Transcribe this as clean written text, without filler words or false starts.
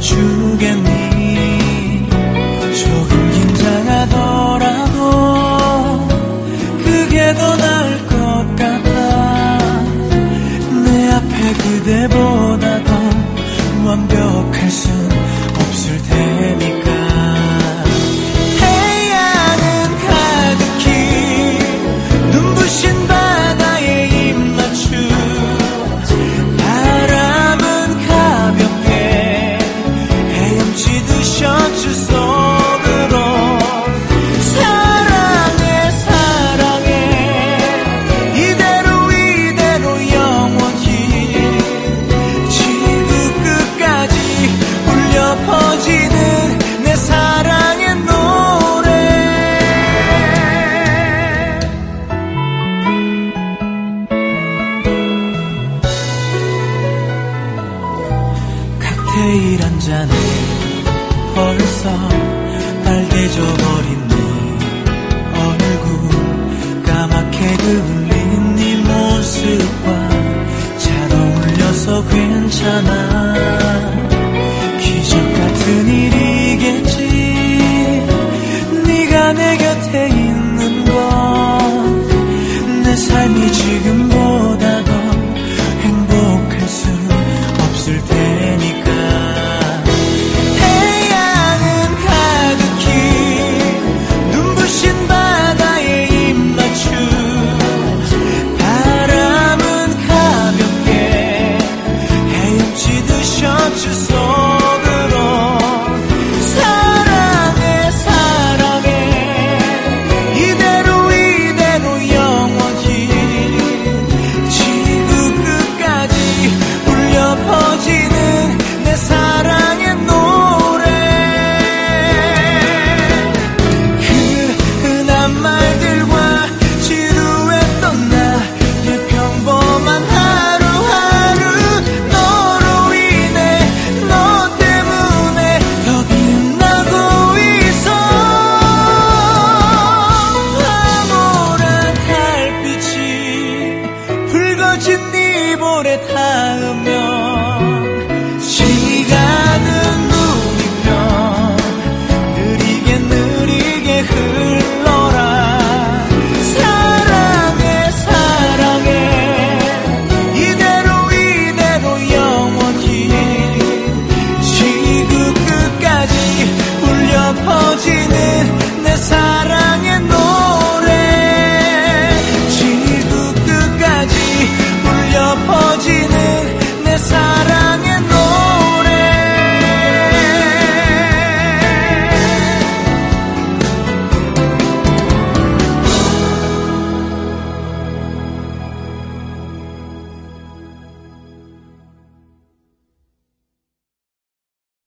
들어주겠니? 조금 긴장하더라도 그게 더 나을 것 같아. 내 앞에 그대보다 더 완벽할 순 없을 테니까. 태양은 가득히 눈부신 바다에 입맞추, 바람은 가볍게 헤엄치듯 셔츠 속으로. 사랑해 사랑해 이대로 이대로 영원히 지구 끝까지 울려 퍼지는 내 사랑의 노래. 칵테일 한 잔에 벌써 빨개져버린 네 얼굴, 까맣게 그을린 네 모습과 잘 어울려서 괜찮아. 기적 같은 일이겠지. 네가 내 곁에 있는 건 내 삶이 지금보다 더 행복할 수 없을 테니까.